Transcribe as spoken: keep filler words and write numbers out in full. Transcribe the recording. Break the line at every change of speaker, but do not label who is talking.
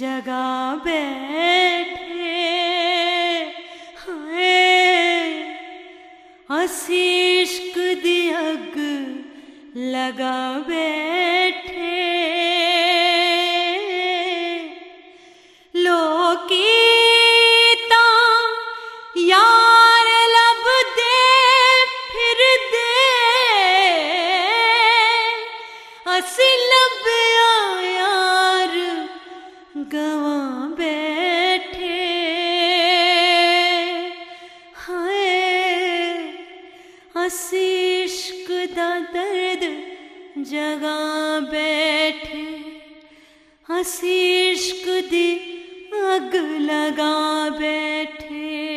जगा बैठे हाय असी इश्क दी अग लगा बैठे लोकी तां यार लभदे फिरदे असी लभया यार गवा बैठे हाय असी इश्क दा दर्द जगा बैठे असी इश्क दी अग लगा बैठे।